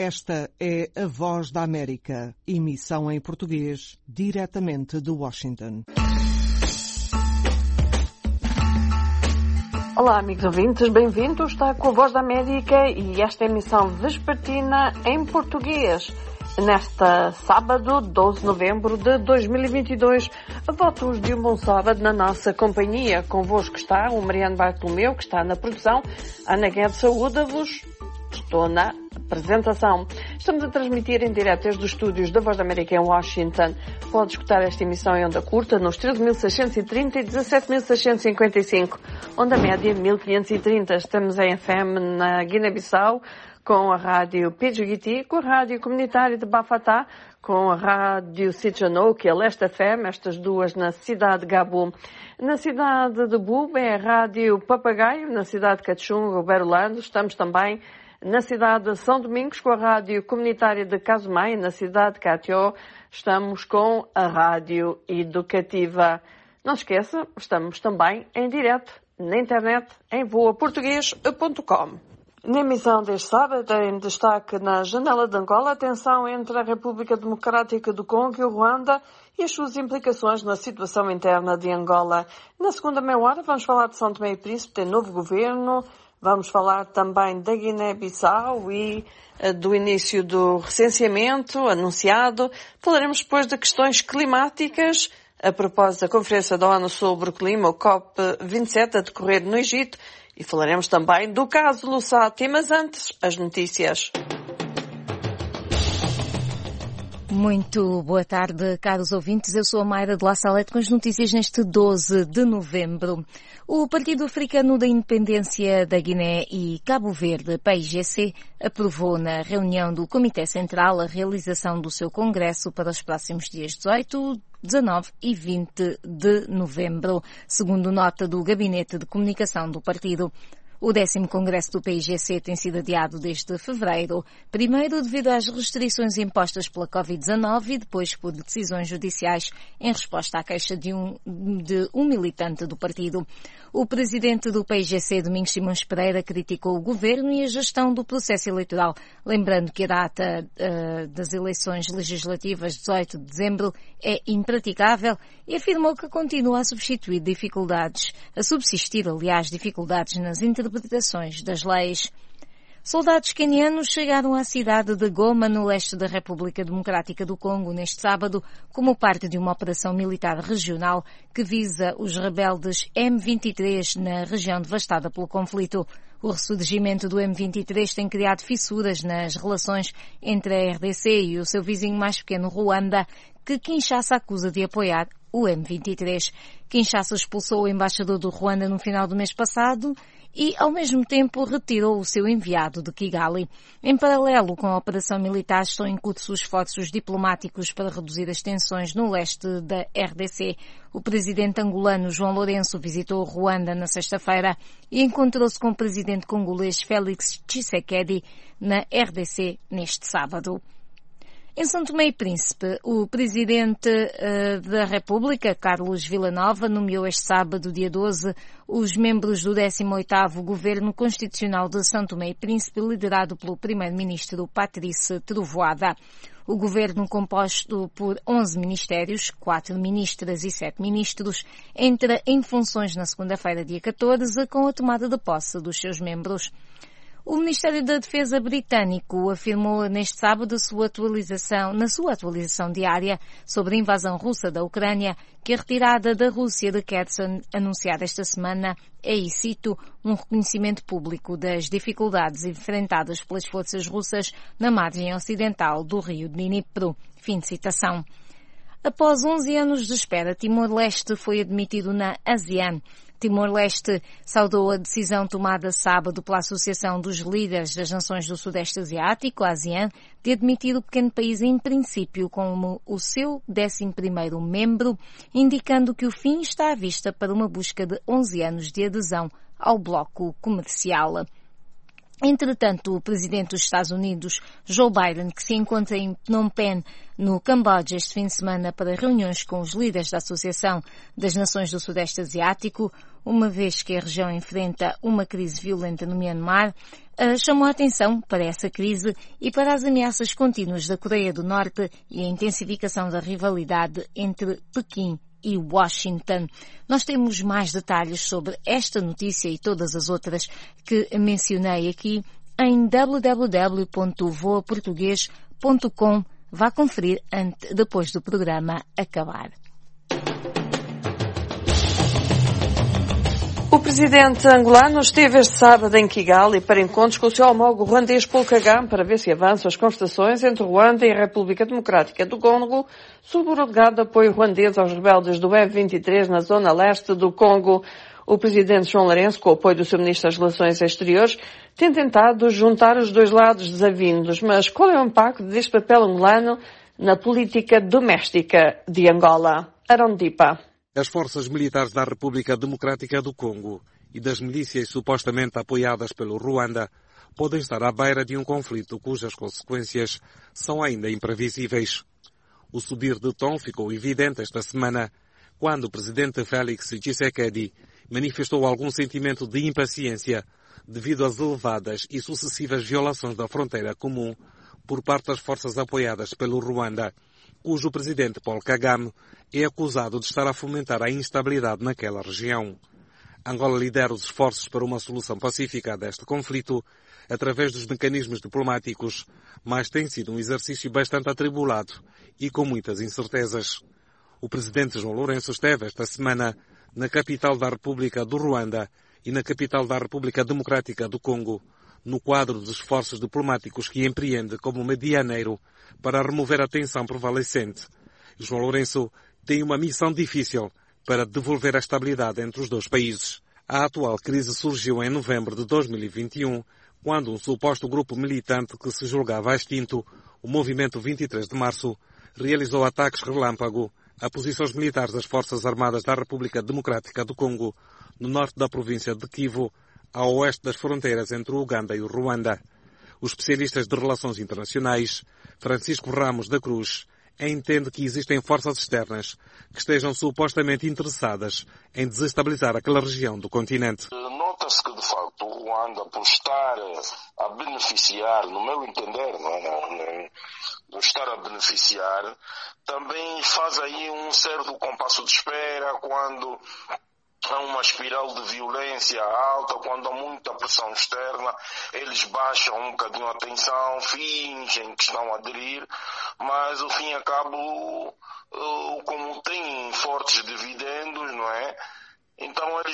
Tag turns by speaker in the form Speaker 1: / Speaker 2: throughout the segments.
Speaker 1: Esta é a Voz da América, emissão em português, diretamente de Washington.
Speaker 2: Olá, amigos ouvintes, bem-vindos. Está com a Voz da América e esta é a emissão vespertina em português. Nesta sábado, 12 de novembro de 2022, votos de um bom sábado na nossa companhia. Convosco está o Mariano Bartolomeu, que está na produção. Ana Guedes saúda-vos. Estou na apresentação. Estamos a transmitir em direto desde os estúdios da Voz da América em Washington. Pode escutar esta emissão em onda curta nos 13.630 e 17.655, onda média 1.530. Estamos em FM na Guiné-Bissau, com a rádio Pidgiti, com a rádio comunitária de Bafatá, com a rádio Sitjanouk e a Leste FM, estas duas na cidade de Gabu. Na cidade de Bube é a rádio Papagaio, na cidade de Cachunga, Berolando. Estamos também na cidade de São Domingos com a rádio comunitária de Casumai, na cidade de Catió. Estamos com a rádio educativa. Não se esqueça, estamos também em direto na internet em voaportugues.com. Na emissão deste sábado, em destaque na janela de Angola, a tensão entre a República Democrática do Congo e o Ruanda e as suas implicações na situação interna de Angola. Na segunda meia hora vamos falar de São Tomé e Príncipe, tem novo governo. Vamos falar também da Guiné-Bissau e do início do recenseamento anunciado. Falaremos depois de questões climáticas, a propósito da Conferência da ONU sobre o Clima, o COP27, a decorrer no Egito. E falaremos também do caso Lusati, mas antes, as notícias.
Speaker 3: Muito boa tarde, caros ouvintes. Eu sou a Mayra de La Salete com as notícias neste 12 de novembro. O Partido Africano da Independência da Guiné e Cabo Verde, PAIGC, aprovou na reunião do Comitê Central a realização do seu congresso para os próximos dias 18, 19 e 20 de novembro, segundo nota do Gabinete de Comunicação do partido. O 10º Congresso do PAIGC tem sido adiado desde fevereiro, primeiro devido às restrições impostas pela Covid-19 e depois por decisões judiciais em resposta à queixa de um militante do partido. O presidente do PAIGC, Domingos Simões Pereira, criticou o governo e a gestão do processo eleitoral, lembrando que a data das eleições legislativas, 18 de dezembro, é impraticável e afirmou que continua a subsistir dificuldades nas interpretações das leis. Soldados quenianos chegaram à cidade de Goma, no leste da República Democrática do Congo, neste sábado, como parte de uma operação militar regional que visa os rebeldes M23 na região devastada pelo conflito. O ressurgimento do M23 tem criado fissuras nas relações entre a RDC e o seu vizinho mais pequeno, Ruanda, que Kinshasa acusa de apoiar o M23. Kinshasa expulsou o embaixador do Ruanda no final do mês passado e, ao mesmo tempo, retirou o seu enviado de Kigali. Em paralelo com a operação militar, estão em curso esforços diplomáticos para reduzir as tensões no leste da RDC. O presidente angolano João Lourenço visitou Ruanda na sexta-feira e encontrou-se com o presidente congolês Félix Tshisekedi na RDC neste sábado. Em São Tomé e Príncipe, o Presidente da República, Carlos Villanova, nomeou este sábado, dia 12, os membros do 18º Governo Constitucional de São Tomé e Príncipe, liderado pelo Primeiro-Ministro Patrice Trovoada. O governo, composto por 11 ministérios, 4 ministras e 7 ministros, entra em funções na segunda-feira, dia 14, com a tomada de posse dos seus membros. O Ministério da Defesa britânico afirmou neste sábado na sua atualização diária sobre a invasão russa da Ucrânia que a retirada da Rússia de Kherson, anunciada esta semana, é, e cito, um reconhecimento público das dificuldades enfrentadas pelas forças russas na margem ocidental do rio Dnipro. Fim de citação. Após 11 anos de espera, Timor-Leste foi admitido na ASEAN. Timor-Leste saudou a decisão tomada sábado pela Associação dos Líderes das Nações do Sudeste Asiático, ASEAN, de admitir o pequeno país em princípio como o seu 11º membro, indicando que o fim está à vista para uma busca de 11 anos de adesão ao bloco comercial. Entretanto, o presidente dos Estados Unidos, Joe Biden, que se encontra em Phnom Penh, no Camboja, este fim de semana para reuniões com os líderes da Associação das Nações do Sudeste Asiático, uma vez que a região enfrenta uma crise violenta no Myanmar, chamou a atenção para essa crise e para as ameaças contínuas da Coreia do Norte e a intensificação da rivalidade entre Pequim e Washington. Nós temos mais detalhes sobre esta notícia e todas as outras que mencionei aqui em www.voaportugues.com. Vá conferir depois do programa acabar.
Speaker 2: O presidente angolano esteve este sábado em Kigali para encontros com o seu homólogo ruandês Paul Kagame para ver se avançam as conversações entre Ruanda e a República Democrática do Congo sobre o alegado apoio ruandês aos rebeldes do M23 na zona leste do Congo. O presidente João Lourenço, com o apoio do seu ministro das Relações Exteriores, tem tentado juntar os dois lados desavindos. Mas qual é o impacto deste papel angolano na política doméstica de Angola? Arondipa.
Speaker 4: As forças militares da República Democrática do Congo e das milícias supostamente apoiadas pelo Ruanda podem estar à beira de um conflito cujas consequências são ainda imprevisíveis. O subir de tom ficou evidente esta semana quando o presidente Félix Tshisekedi manifestou algum sentimento de impaciência devido às elevadas e sucessivas violações da fronteira comum por parte das forças apoiadas pelo Ruanda, cujo presidente Paul Kagame é acusado de estar a fomentar a instabilidade naquela região. Angola lidera os esforços para uma solução pacífica deste conflito através dos mecanismos diplomáticos, mas tem sido um exercício bastante atribulado e com muitas incertezas. O presidente João Lourenço esteve esta semana na capital da República do Ruanda e na capital da República Democrática do Congo, no quadro dos esforços diplomáticos que empreende como medianeiro para remover a tensão prevalecente. João Lourenço tem uma missão difícil para devolver a estabilidade entre os dois países. A atual crise surgiu em novembro de 2021, quando um suposto grupo militante que se julgava extinto, o Movimento 23 de Março, realizou ataques relâmpago a posições militares das Forças Armadas da República Democrática do Congo, no norte da província de Kivu, ao oeste das fronteiras entre o Uganda e o Ruanda. Os especialistas de relações internacionais, Francisco Ramos da Cruz, entende que existem forças externas que estejam supostamente interessadas em desestabilizar aquela região do continente.
Speaker 5: Nota-se que, de facto, o Ruanda, por estar a beneficiar, no meu entender, por estar a beneficiar, também faz aí um certo compasso de espera quando há uma espiral de violência alta, quando há muita pressão externa, eles baixam um bocadinho a tensão, fingem que estão a aderir, mas ao fim e a cabo, como têm fortes dividendos, não é? Então eles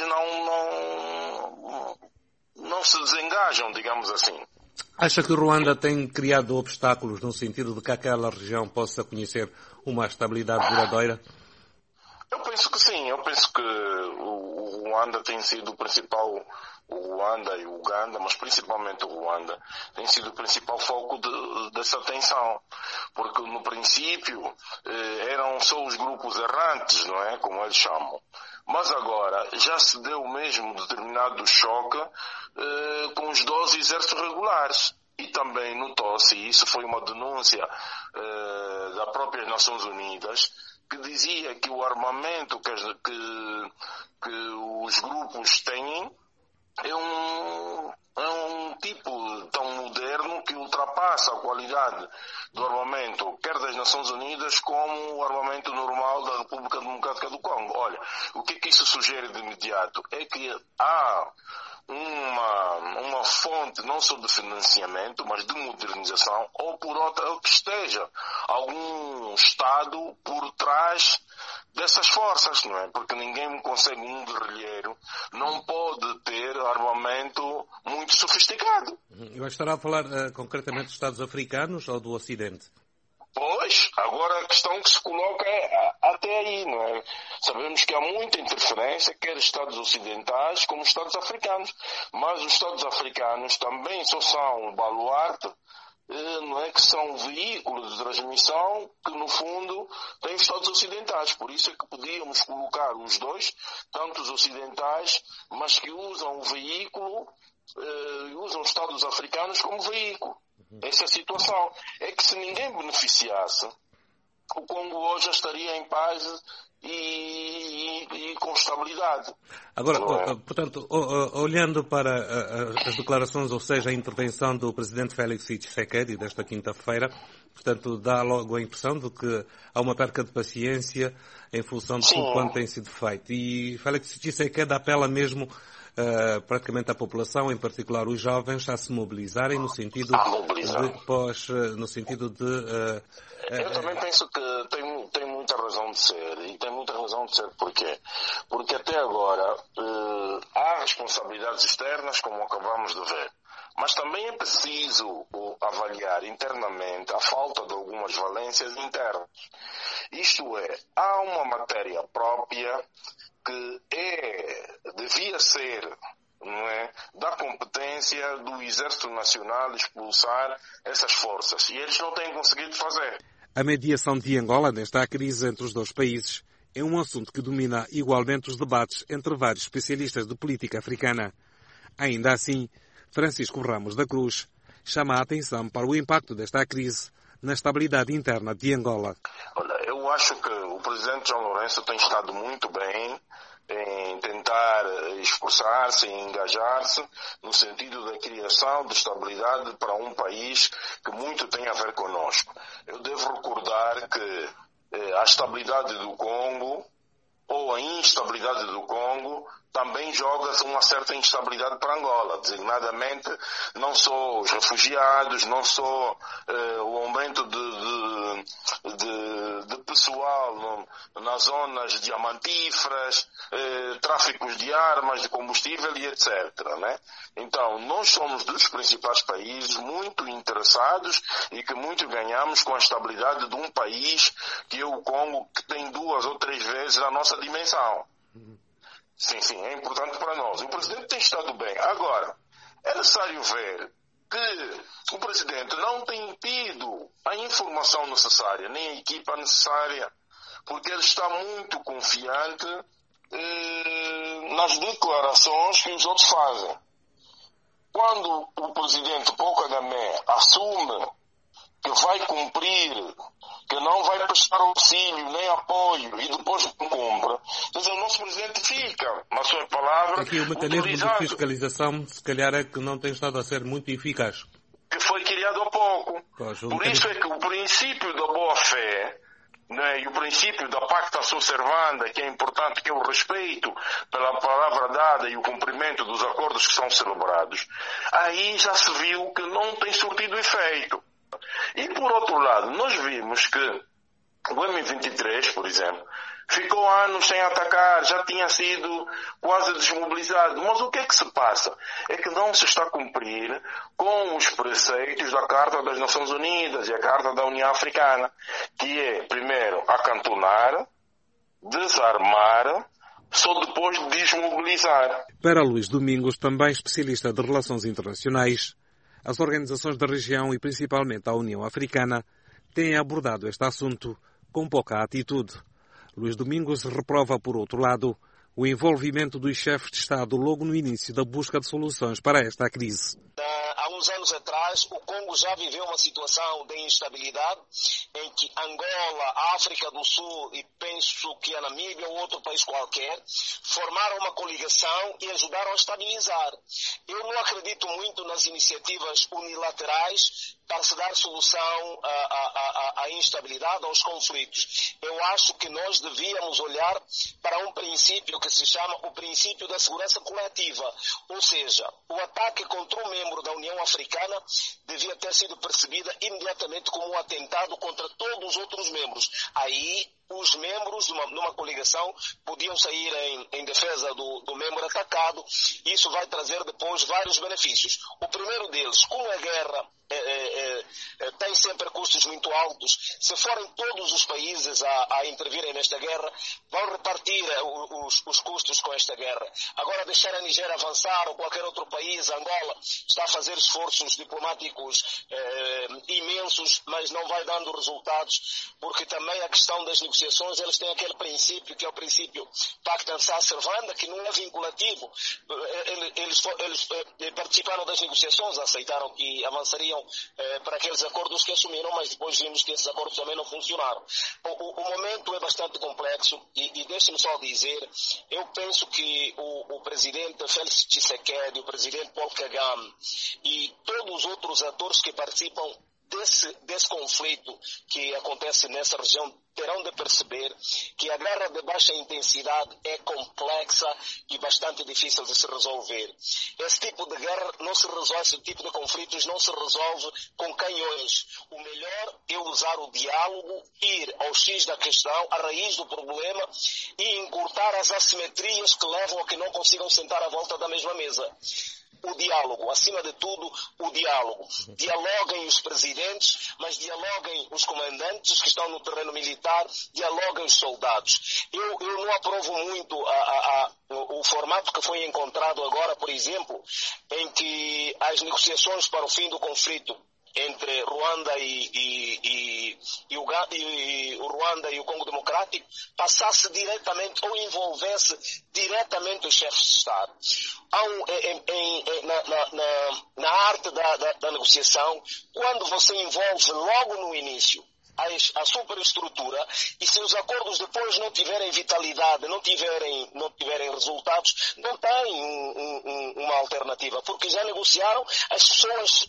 Speaker 5: não se desengajam, digamos assim.
Speaker 4: Acha que o Ruanda tem criado obstáculos no sentido de que aquela região possa conhecer uma estabilidade duradoura?
Speaker 5: Eu penso que sim, eu penso que o Ruanda tem sido o principal, o Ruanda e o Uganda, mas principalmente o Ruanda, tem sido o principal foco dessa tensão, porque no princípio eram só os grupos errantes, não é, como eles chamam, mas agora já se deu mesmo determinado choque com os 12 exércitos regulares. E também notou-se, e isso foi uma denúncia das próprias Nações Unidas, que dizia que o armamento que os grupos têm é um tipo tão moderno que ultrapassa a qualidade do armamento, quer das Nações Unidas, como o armamento normal da República Democrática do Congo. Olha, o que isso sugere de imediato é que há uma fonte não só de financiamento, mas de modernização, ou por outra, ou que esteja algum Estado por trás dessas forças, não é? Porque ninguém consegue, um guerrilheiro não pode ter armamento muito sofisticado.
Speaker 4: Eu estará a falar concretamente dos Estados africanos ou do Ocidente?
Speaker 5: Pois, agora a questão que se coloca é até aí, não é? Sabemos que há muita interferência, quer Estados ocidentais como Estados africanos, mas os Estados africanos também só são um baluarte, não é, que são veículos de transmissão que no fundo têm os Estados ocidentais. Por isso é que podíamos colocar os dois, tanto os ocidentais, mas que usam o veículo usam os Estados africanos como veículo. Essa é a situação. É que se ninguém beneficiasse, o Congo hoje estaria em paz e com estabilidade.
Speaker 4: Agora, portanto, olhando para as declarações, ou seja, a intervenção do presidente Félix Tshisekedi desta quinta-feira, portanto, dá logo a impressão de que há uma perca de paciência em função de tudo quanto tem sido feito. E Félix Tshisekedi apela mesmo praticamente à população, em particular os jovens, a se mobilizarem no sentido de
Speaker 5: eu também penso que tem muita razão de ser. E tem muita razão de ser porquê? Porque até agora há responsabilidades externas, como acabamos de ver. Mas também é preciso avaliar internamente a falta de algumas valências internas. Isto é, há uma matéria própria que devia ser, não é, da competência do Exército Nacional expulsar essas forças. E eles não têm conseguido fazer.
Speaker 4: A mediação de Angola nesta crise entre os dois países é um assunto que domina igualmente os debates entre vários especialistas de política africana. Ainda assim, Francisco Ramos da Cruz chama a atenção para o impacto desta crise na estabilidade interna de Angola.
Speaker 5: Olha, eu acho que o presidente João Lourenço tem estado muito bem em tentar esforçar-se e engajar-se no sentido da criação de estabilidade para um país que muito tem a ver conosco. Eu devo recordar que a estabilidade do Congo ou a instabilidade do Congo também joga uma certa instabilidade para Angola, designadamente não só os refugiados, não só o aumento de pessoal nas zonas diamantíferas, tráficos de armas, de combustível e etc. Né? Então, nós somos dos principais países muito interessados e que muito ganhamos com a estabilidade de um país que é o Congo, que tem 2 ou 3 vezes a nossa dimensão. Sim, é importante para nós. O presidente tem estado bem. Agora, é necessário ver que o presidente não tem tido a informação necessária, nem a equipa necessária, porque ele está muito confiante nas declarações que os outros fazem. Quando o presidente Paul Kagame assume que vai cumprir, que não vai prestar auxílio nem apoio e depois não cumpre, então o nosso presidente fica na sua palavra.
Speaker 4: Aqui o mecanismo de fiscalização, se calhar, é que não tem estado a ser muito eficaz.
Speaker 5: Que foi criado há pouco. Por isso é que o princípio da boa-fé, né, e o princípio da pacta sunt servanda, que é importante, que é o respeito pela palavra dada e o cumprimento dos acordos que são celebrados, aí já se viu que não tem surtido efeito. E por outro lado, nós vimos que o M23, por exemplo, ficou anos sem atacar, já tinha sido quase desmobilizado. Mas o que é que se passa? É que não se está a cumprir com os preceitos da Carta das Nações Unidas e a Carta da União Africana, que é, primeiro, acantonar, desarmar, só depois desmobilizar.
Speaker 4: Para Luís Domingos, também especialista de relações internacionais, as organizações da região e principalmente a União Africana têm abordado este assunto com pouca atitude. Luís Domingos reprova, por outro lado, o envolvimento dos chefes de Estado logo no início da busca de soluções para esta crise.
Speaker 6: Há uns anos atrás, o Congo já viveu uma situação de instabilidade em que Angola, a África do Sul e penso que a Namíbia ou outro país qualquer formaram uma coligação e ajudaram a estabilizar. Eu não acredito muito nas iniciativas unilaterais para se dar solução à instabilidade, aos conflitos. Eu acho que nós devíamos olhar para um princípio que se chama o princípio da segurança coletiva. Ou seja, o ataque contra um membro da União Africana devia ter sido percebido imediatamente como um atentado contra todos os outros membros. Aí, os membros de uma coligação podiam sair em defesa do membro atacado. Isso vai trazer depois vários benefícios. O primeiro deles, como a guerra tem sempre custos muito altos. Se forem todos os países a intervirem nesta guerra, vão repartir os custos com esta guerra. Agora deixar a Nigéria avançar ou qualquer outro país, Angola, está a fazer esforços diplomáticos imensos, mas não vai dando resultados, porque também a questão das negociações, eles têm aquele princípio, que é o princípio Pacta Sunt Servanda, que não é vinculativo. Eles participaram das negociações, aceitaram que avançariam para aqueles acordos que assumiram, mas depois vimos que esses acordos também não funcionaram. O momento é bastante complexo e deixe-me só dizer, eu penso que o presidente Félix Tshisekedi, o presidente Paul Kagame e todos os outros atores que participam desse conflito que acontece nessa região terão de perceber que a guerra de baixa intensidade é complexa e bastante difícil de se resolver. Esse tipo de guerra não se resolve, esse tipo de conflitos não se resolve com canhões. O melhor é usar o diálogo, ir ao X da questão, à raiz do problema e encurtar as assimetrias que levam a que não consigam sentar à volta da mesma mesa. O diálogo, acima de tudo, o diálogo. Dialoguem os presidentes, mas dialoguem os comandantes que estão no terreno militar, dialoguem os soldados. Eu não aprovo muito o formato que foi encontrado agora, por exemplo, em que as negociações para o fim do conflito entre Ruanda e o Ruanda e o Congo Democrático passasse diretamente ou envolvesse diretamente os chefes de Estado. Na arte da negociação, quando você envolve logo no início a superestrutura, e se os acordos depois não tiverem vitalidade, não tiverem resultados, não tem uma alternativa, porque já negociaram as pessoas,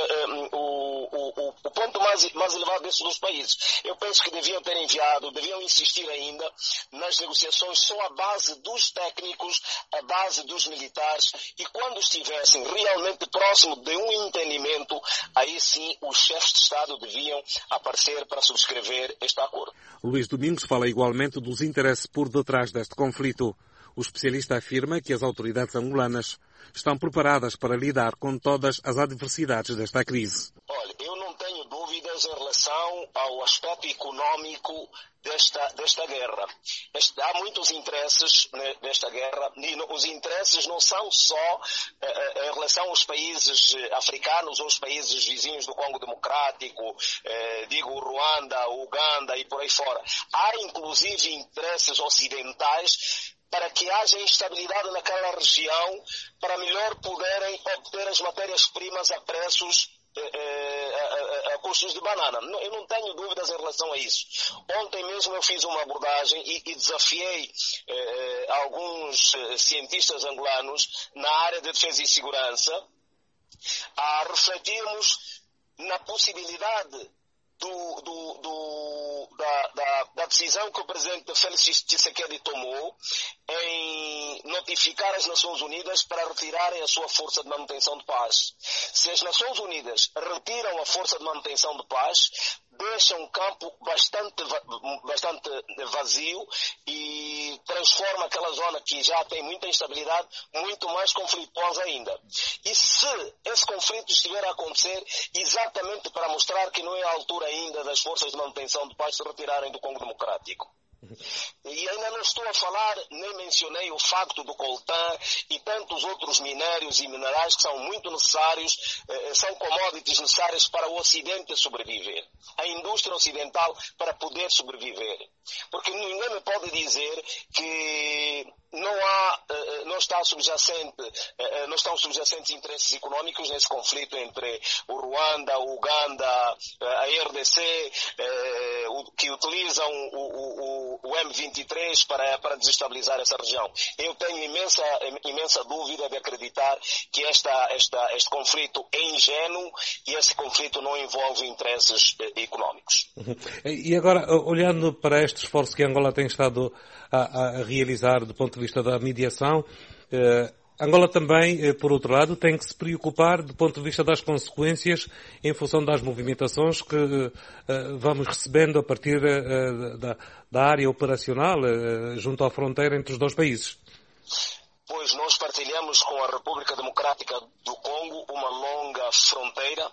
Speaker 6: o ponto mais elevado desses dois países. Eu penso que deviam insistir ainda nas negociações só à base dos técnicos, à base dos militares, e quando estivessem realmente próximo de um entendimento, aí sim os chefes de Estado deviam aparecer para subscrever este acordo.
Speaker 4: Luís Domingos fala igualmente dos interesses por detrás deste conflito. O especialista afirma que as autoridades angolanas estão preparadas para lidar com todas as adversidades desta crise.
Speaker 6: Olha, eu não tenho dúvidas em relação ao aspecto económico desta guerra. Há muitos interesses nesta guerra, e os interesses não são só em relação aos países africanos ou os países vizinhos do Congo Democrático, digo Ruanda, Uganda e por aí fora. Há inclusive interesses ocidentais para que haja instabilidade naquela região, para melhor poderem obter as matérias-primas a preços a custos de banana. Eu não tenho dúvidas em relação a isso. Ontem mesmo eu fiz uma abordagem e desafiei alguns cientistas angolanos na área de defesa e segurança a refletirmos na possibilidade da decisão que o presidente Félix Tshisekedi tomou em notificar as Nações Unidas para retirarem a sua força de manutenção de paz. Se as Nações Unidas retiram a força de manutenção de paz, deixam um campo bastante vazio e transforma aquela zona que já tem muita instabilidade muito mais conflituosa ainda. E se esse conflito estiver a acontecer exatamente para mostrar que não é a altura ainda das forças de manutenção de paz se retirarem do Congo Democrático. E ainda não estou a falar, nem mencionei o facto do coltan e tantos outros minérios e minerais que são muito necessários, são commodities necessárias para o Ocidente sobreviver, a indústria ocidental para poder sobreviver. Porque ninguém me pode dizer que não estão subjacentes interesses económicos nesse conflito entre o Ruanda, o Uganda, a RDC, que utilizam o M23 para desestabilizar essa região. Eu tenho imensa dúvida de acreditar que este conflito é ingênuo e esse conflito não envolve interesses económicos.
Speaker 4: E agora, olhando para este esforço que Angola tem estado a realizar do ponto de vista da mediação, Angola também, por outro lado, tem que se preocupar do ponto de vista das consequências em função das movimentações que vamos recebendo a partir da área operacional junto à fronteira entre os dois países.
Speaker 6: pois nós partilhamos com a República Democrática do Congo uma longa fronteira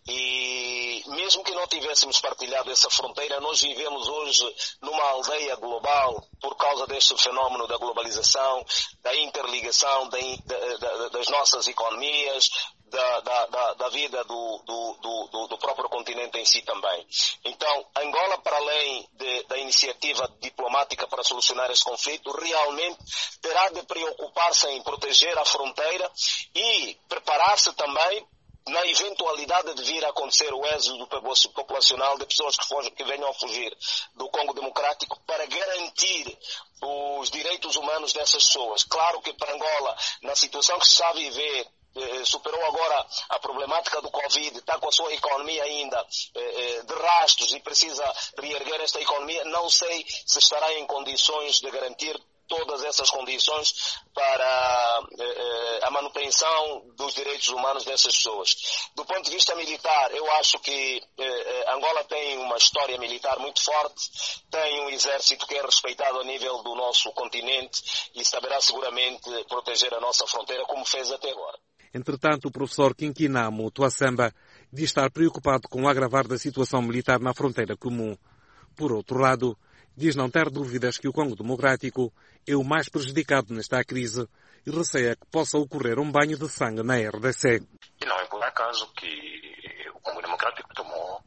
Speaker 6: e mesmo que não tivéssemos partilhado essa fronteira, nós vivemos hoje numa aldeia global por causa deste fenómeno da globalização, da interligação das nossas economias, da vida do próprio continente em si também. Então, Angola, para além da iniciativa diplomática para solucionar esse conflito, realmente terá de preocupar-se em proteger a fronteira e preparar-se também na eventualidade de vir a acontecer o êxodo populacional de pessoas que venham a fugir do Congo Democrático para garantir os direitos humanos dessas pessoas. Claro que para Angola, na situação que se está a viver, superou agora a problemática do Covid, está com a sua economia ainda de rastros e precisa reerguer esta economia, não sei se estará em condições de garantir todas essas condições para a manutenção dos direitos humanos dessas pessoas. Do ponto de vista militar, eu acho que Angola tem uma história militar muito forte, tem um exército que é respeitado a nível do nosso continente e saberá seguramente proteger a nossa fronteira como fez até agora.
Speaker 4: Entretanto, o professor Kinkinamo Tuassamba diz estar preocupado com o agravar da situação militar na fronteira comum. Por outro lado, diz não ter dúvidas que o Congo Democrático é o mais prejudicado nesta crise e receia que possa ocorrer um banho de sangue na RDC.
Speaker 7: E não é por acaso que o Congo Democrático tomou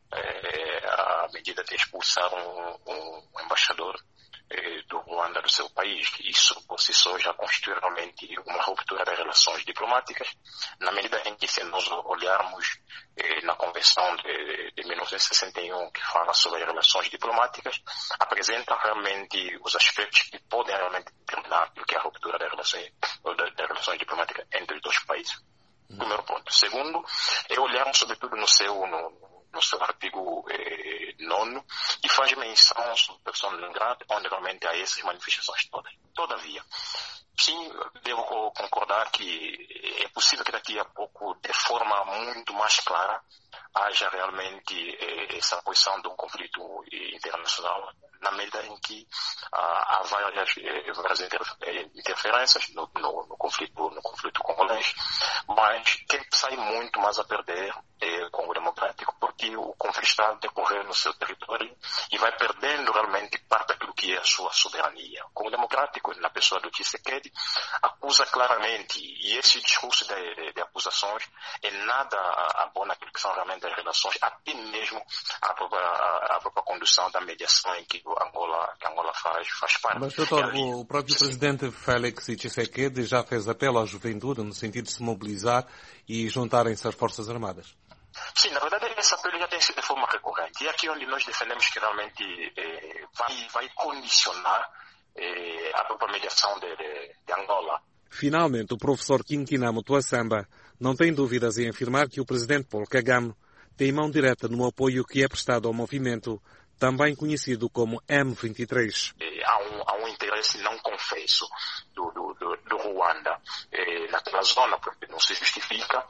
Speaker 7: a medida de expulsar um embaixador do Ruanda do seu país. Isso por si só já constitui realmente uma ruptura das relações diplomáticas, na medida em que, se nós olharmos na Convenção de 1961, que fala sobre as relações diplomáticas, apresenta realmente os aspectos que podem realmente determinar o que é a ruptura das relações diplomáticas entre os dois países. Primeiro ponto. Segundo, olharmos sobretudo no seu artigo 9, que faz menção sobre a pessoa não grata, onde realmente há essas manifestações todas. Todavia, sim, devo concordar que é possível que daqui a pouco, de forma muito mais clara, haja realmente essa posição de um conflito internacional, na medida em que há várias interferências no conflito congolês, mas quem sai muito mais a perder é o Congo Democrático, porque o conflito está a decorrer no seu território e vai perdendo realmente parte daquilo que é a sua soberania. O Congo Democrático, na pessoa do Tshisekedi, acusa claramente, e esse discurso de acusações é nada bom naquilo que são realmente as relações, até mesmo a própria condução da mediação em que Angola faz parte.
Speaker 4: Mas, doutor, o próprio presidente Félix Tshisekedi já fez apelo à juventude no sentido de se mobilizar e juntarem-se às Forças Armadas.
Speaker 7: Sim, na verdade, esse apelo já tem sido de forma recorrente. E é aqui onde nós defendemos que realmente vai condicionar a própria mediação de Angola.
Speaker 4: Finalmente, o professor Kinkinamo Tuassamba não tem dúvidas em afirmar que o presidente Paul Kagame tem mão direta no apoio que é prestado ao movimento, também conhecido como M23.
Speaker 7: Há um interesse não confesso do Ruanda naquela zona, porque não se justifica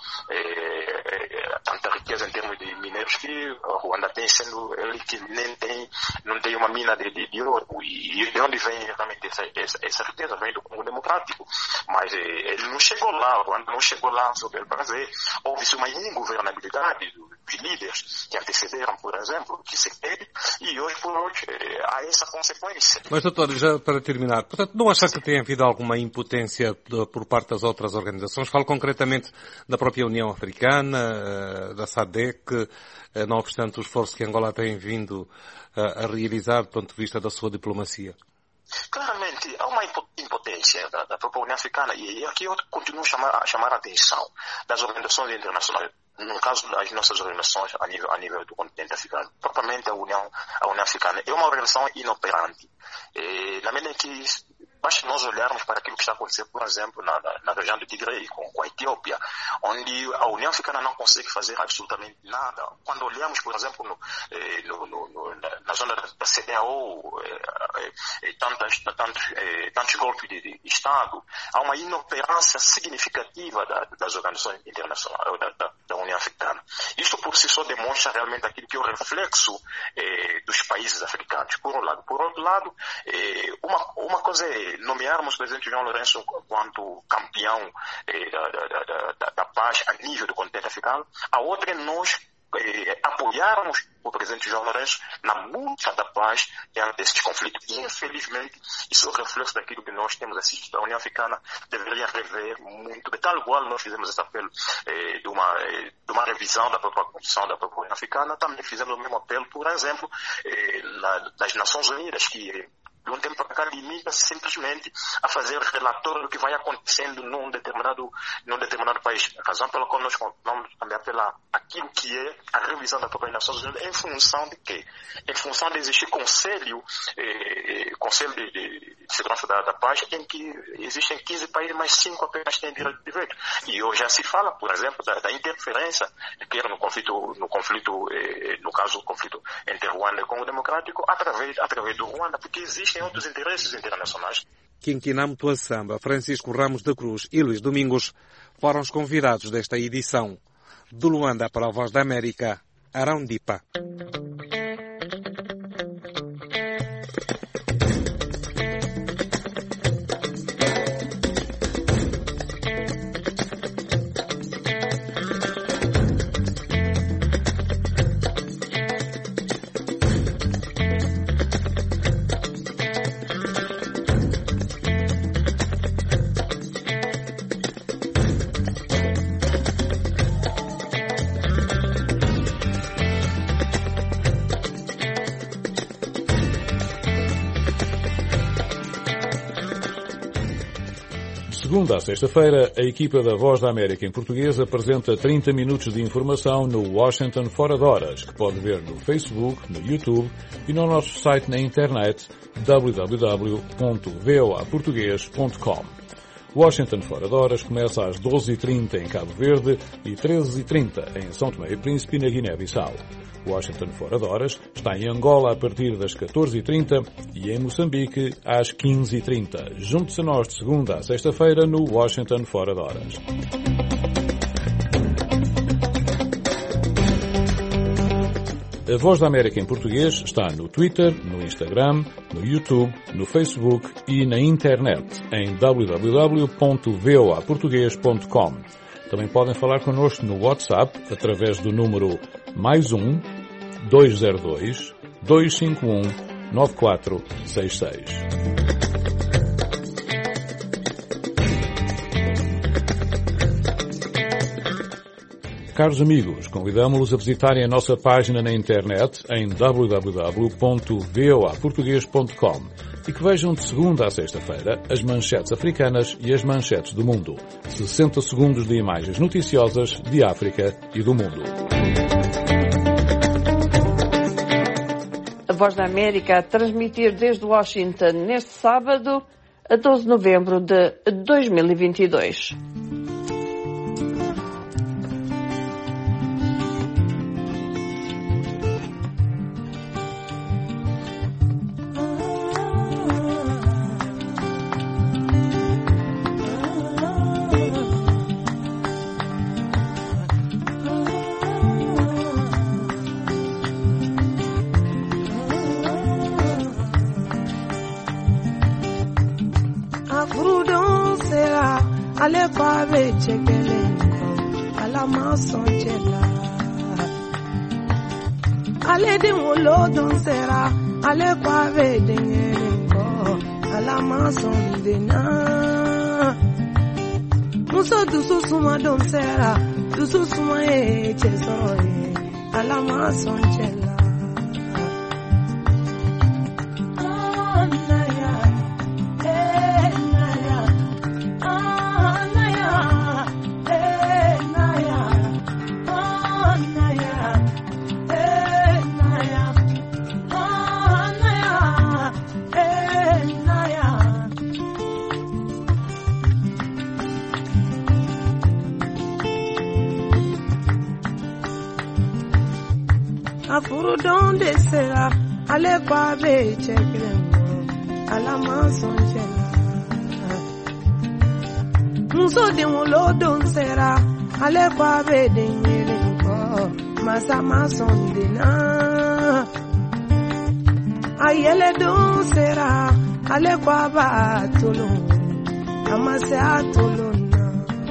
Speaker 7: tanta riqueza em termos de minérios que o Ruanda tem, sendo ele que não tem uma mina de ouro. E de onde vem realmente essa riqueza? Vem do Congo Democrático. Mas ele não chegou lá, o Ruanda não chegou lá sobre o prazer. Houve-se uma ingovernabilidade dos líderes que antecederam, por exemplo, que se teve, e hoje por hoje há essa consequência.
Speaker 4: Mas, doutor, já para terminar, portanto, não acha que tem havido alguma impotência por parte das outras organizações? Falo concretamente da própria União Africana, da SADC, não obstante o esforço que Angola tem vindo a realizar do ponto de vista da sua diplomacia?
Speaker 7: Claramente, há uma impotência da própria União Africana, e aqui eu continuo a chamar a atenção das organizações internacionais. No caso das nossas organizações a nível do continente africano, propriamente a União Africana é uma organização inoperante. Na medida em que basta nós olharmos para aquilo que está acontecendo, por exemplo, na região do Tigre, com a Etiópia, onde a União Africana não consegue fazer absolutamente nada. Quando olhamos, por exemplo, na zona da CEDEAO, tantos golpes de Estado, há uma inoperância significativa das organizações internacionais, da União Africana. Isso por si só demonstra realmente aquilo que é o reflexo dos países africanos, por um lado. Por outro lado, uma coisa é nomearmos o presidente João Lourenço quanto campeão da paz a nível do continente africano. A outra é nós apoiarmos o presidente João Lourenço na busca da paz diante desses conflitos. E, infelizmente, isso é o reflexo daquilo que nós temos assistido. A União Africana deveria rever muito, de tal qual nós fizemos esse apelo de uma revisão da própria Constituição da própria União Africana, também fizemos o mesmo apelo, por exemplo, das Nações Unidas, que de um tempo para cá limita simplesmente a fazer relatório do que vai acontecendo num determinado país. A razão pela qual nós vamos também apelar aquilo que é a revisão da própria Nações Unidas em função de quê? Em função de existir Conselho de Segurança da Paz, em que existem 15 países, mas 5 apenas têm direito de veto. E hoje já se fala, por exemplo, da interferência, quer no conflito, no caso do conflito entre Ruanda e Congo Democrático, através do Ruanda, porque existem outros interesses internacionais.
Speaker 4: Quinquina Mutuassamba, Francisco Ramos da Cruz e Luís Domingos foram os convidados desta edição. De Luanda para a Voz da América, Arão Dipa.
Speaker 8: Segunda a sexta-feira, a equipa da Voz da América em português apresenta 30 minutos de informação no Washington Fora de Horas, que pode ver no Facebook, no YouTube e no nosso site na internet www.voaportugues.com. Washington Fora de Horas começa às 12h30 em Cabo Verde e 13h30 em São Tomé e Príncipe, na Guiné-Bissau. Washington Fora de Horas está em Angola a partir das 14h30 e em Moçambique às 15h30. Junte-se a nós de segunda a sexta-feira no Washington Fora de Horas. A Voz da América em português está no Twitter, no Instagram, no YouTube, no Facebook e na internet em www.voaportugues.com. Também podem falar connosco no WhatsApp através do número +1 202 251 9466. Caros amigos, convidamos-los a visitarem a nossa página na internet em www.voaportugues.com e que vejam de segunda a sexta-feira as manchetes africanas e as manchetes do mundo. 60 segundos de imagens noticiosas de África e do mundo.
Speaker 2: A Voz da América a transmitir desde Washington neste sábado, a 12 de novembro de 2022.
Speaker 9: Ale kwabe chekelenko ala masonjela ale de mulo don sera ale kwabe dengelenko ala masondena muso dusu suma don sera dusu suma chesoye ala masonjela Afuru donde será ale kwabe chekelenko ala masonjela muso de mulo don sera ale kwabe dengelenko masa masondena ayele don sera ale kwa ba tolo amase atolo na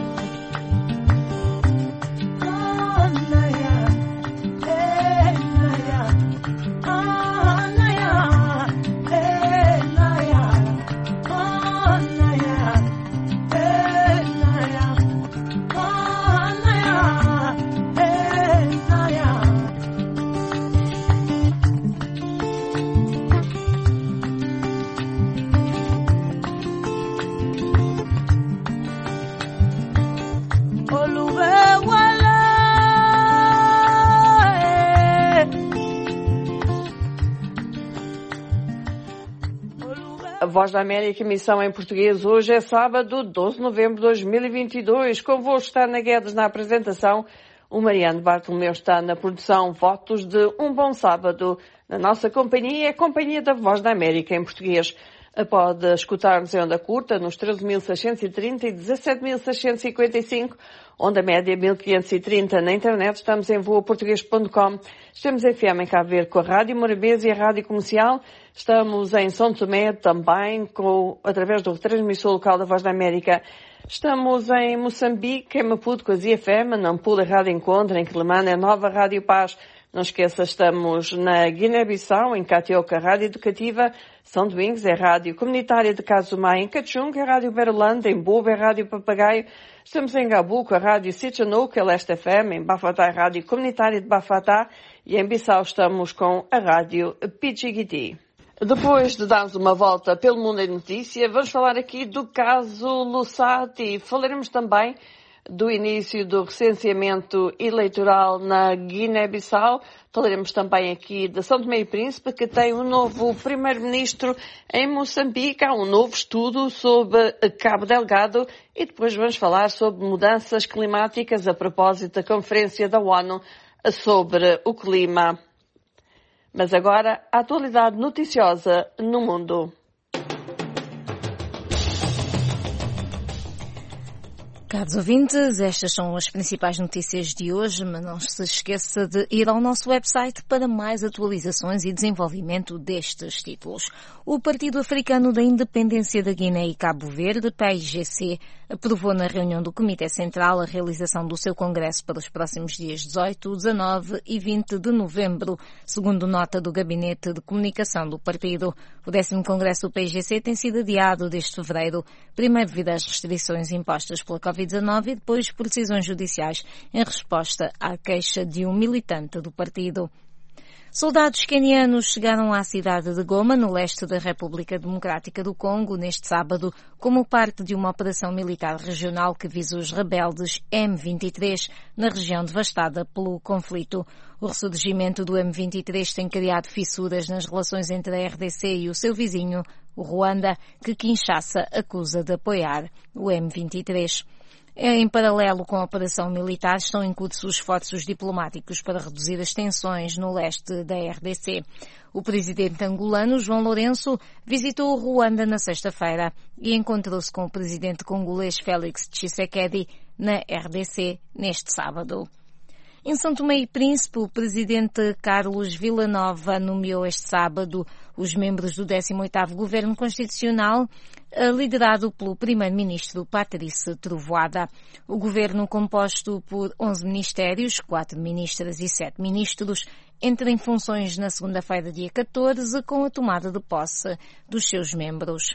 Speaker 2: A Voz da América, emissão em português, hoje é sábado, 12 de novembro de 2022. Convosco está Ana Guedes na apresentação, o Mariano Bartolomeu está na produção. Votos de um bom sábado. Na nossa companhia, a companhia da Voz da América em português. Pode escutar-nos em onda curta nos 13.630 e 17.655, onda média 1.530. Na internet estamos em voaportuguês.com. Estamos em FM em Cabo Verde com a Rádio Morabeza e a Rádio Comercial. Estamos em São Tomé também através do retransmissor local da Voz da América. Estamos em Moçambique, em Maputo com a ZFM, Nampula Rádio Encontro, em Quelimane é Nova Rádio Paz. Não esqueça, estamos na Guiné-Bissau, em Catioca, Rádio Educativa. São Domingos é Rádio Comunitária de Casumai, em Cachunga é Rádio Berolanda, em Boba é Rádio Papagaio. Estamos em Gabuco, a Rádio Sitchanuca, a Leste FM, em Bafatá, a Rádio Comunitária de Bafatá. E em Bissau estamos com a Rádio Pichiguiti. Depois de darmos uma volta pelo mundo em notícia, vamos falar aqui do caso Lussati. Falaremos também do início do recenseamento eleitoral na Guiné-Bissau. Falaremos também aqui de São Tomé e Príncipe, que tem um novo primeiro-ministro em Moçambique. Há um novo estudo sobre Cabo Delgado e depois vamos falar sobre mudanças climáticas a propósito da Conferência da ONU sobre o clima. Mas agora, a atualidade noticiosa no mundo.
Speaker 3: Caros ouvintes, estas são as principais notícias de hoje, mas não se esqueça de ir ao nosso website para mais atualizações e desenvolvimento destes títulos. O Partido Africano da Independência da Guiné e Cabo Verde, PAIGC, aprovou na reunião do Comitê Central a realização do seu congresso para os próximos dias 18, 19 e 20 de novembro, segundo nota do Gabinete de Comunicação do partido. O 10º Congresso do PAIGC tem sido adiado desde fevereiro, primeiro devido às restrições impostas pela Covid-19 e depois por decisões judiciais em resposta à queixa de um militante do partido. Soldados quenianos chegaram à cidade de Goma, no leste da República Democrática do Congo, neste sábado, como parte de uma operação militar regional que visa os rebeldes M23 na região devastada pelo conflito. O ressurgimento do M23 tem criado fissuras nas relações entre a RDC e o seu vizinho, o Ruanda, que Kinshasa acusa de apoiar o M23. Em paralelo com a operação militar, estão em curso esforços diplomáticos para reduzir as tensões no leste da RDC. O presidente angolano, João Lourenço, visitou o Ruanda na sexta-feira e encontrou-se com o presidente congolês Félix Tshisekedi na RDC neste sábado. Em São Tomé e Príncipe, o presidente Carlos Villanova nomeou este sábado os membros do 18º Governo Constitucional, liderado pelo primeiro-ministro Patrice Trovoada. O governo, composto por 11 ministérios, 4 ministras e 7 ministros, entra em funções na segunda-feira, dia 14, com a tomada de posse dos seus membros.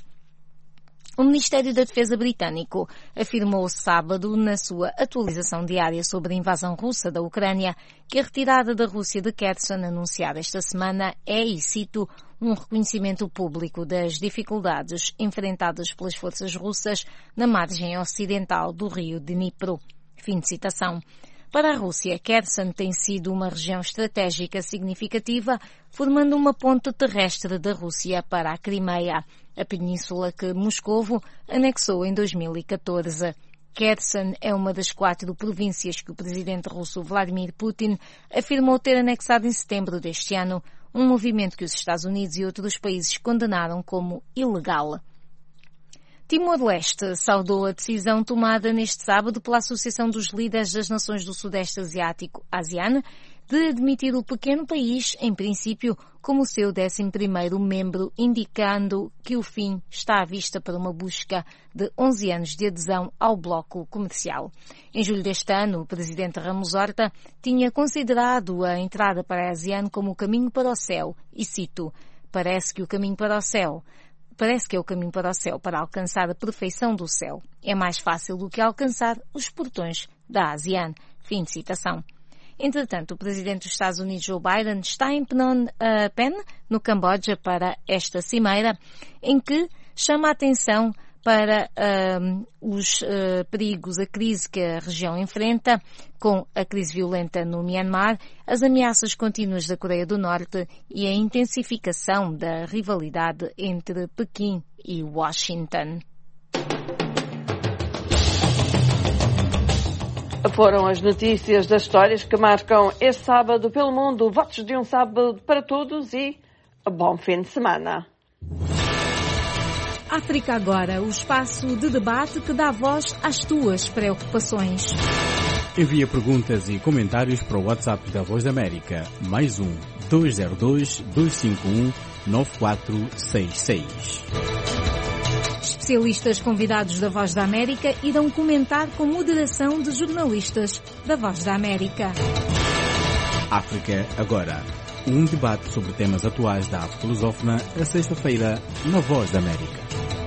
Speaker 3: O Ministério da Defesa britânico afirmou sábado, na sua atualização diária sobre a invasão russa da Ucrânia, que a retirada da Rússia de Kherson, anunciada esta semana, é, e cito, um reconhecimento público das dificuldades enfrentadas pelas forças russas na margem ocidental do rio Dnipro. Fim de citação. Para a Rússia, Kherson tem sido uma região estratégica significativa, formando uma ponte terrestre da Rússia para a Crimeia, a península que Moscovo anexou em 2014. Kherson é uma das 4 províncias que o presidente russo Vladimir Putin afirmou ter anexado em setembro deste ano, um movimento que os Estados Unidos e outros países condenaram como ilegal. Timor-Leste saudou a decisão tomada neste sábado pela Associação dos Líderes das Nações do Sudeste Asiático, ASEAN, de admitir o pequeno país, em princípio, como seu 11º membro, indicando que o fim está à vista para uma busca de 11 anos de adesão ao bloco comercial. Em julho deste ano, o presidente Ramos Horta tinha considerado a entrada para a ASEAN como o caminho para o céu, e cito, parece que é o caminho para o céu para alcançar a perfeição do céu. É mais fácil do que alcançar os portões da ASEAN. Fim de citação. Entretanto, o presidente dos Estados Unidos, Joe Biden, está em Phnom Penh, no Camboja, para esta cimeira, em que chama a atenção para os perigos, a crise que a região enfrenta, com a crise violenta no Myanmar, as ameaças contínuas da Coreia do Norte e a intensificação da rivalidade entre Pequim e Washington.
Speaker 2: Foram as notícias das histórias que marcam este sábado pelo mundo. Votos de um sábado para todos e bom fim de semana.
Speaker 3: África Agora, o espaço de debate que dá voz às tuas preocupações.
Speaker 10: Envia perguntas e comentários para o WhatsApp da Voz da América, mais 202-251-9466.
Speaker 3: Especialistas convidados da Voz da América irão comentar com moderação de jornalistas da Voz da América.
Speaker 10: África Agora, um debate sobre temas atuais da África lusófona, a sexta-feira, na Voz da América.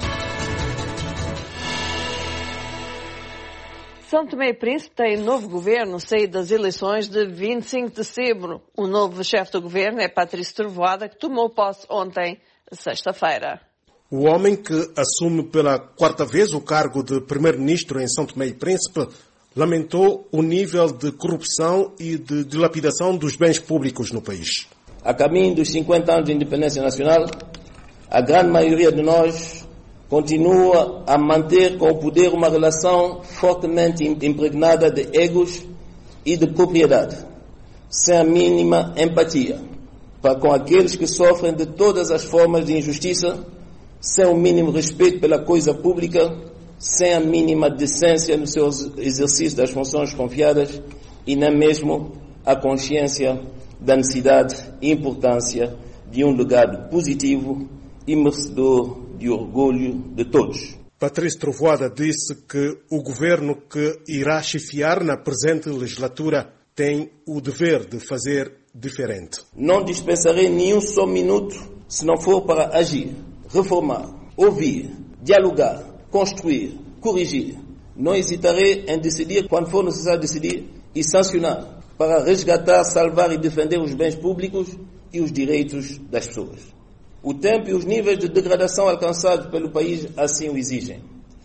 Speaker 2: São Tomé e Príncipe tem novo governo, saído das eleições de 25 de setembro. O novo chefe do governo é Patrício Trovoada, que tomou posse ontem, sexta-feira.
Speaker 11: O homem que assume pela quarta vez o cargo de primeiro-ministro em São Tomé e Príncipe lamentou o nível de corrupção e de dilapidação dos bens públicos no país.
Speaker 12: A caminho dos 50 anos de independência nacional, a grande maioria de nós continua a manter com o poder uma relação fortemente impregnada de egos e de propriedade, sem a mínima empatia para com aqueles que sofrem de todas as formas de injustiça, sem o mínimo respeito pela coisa pública, sem a mínima decência no seu exercício das funções confiadas e nem mesmo a consciência da necessidade e importância de um legado positivo e merecedor de orgulho de todos.
Speaker 11: Patrício Trovoada disse que o governo que irá chefiar na presente legislatura tem o dever de fazer diferente.
Speaker 12: Não dispensarei nenhum só minuto se não for para agir, reformar, ouvir, dialogar, construir, corrigir. Não hesitarei em decidir quando for necessário decidir e sancionar para resgatar, salvar e defender os bens públicos e os direitos das pessoas. O tempo e os níveis de degradação alcançados pelo país assim o exigem.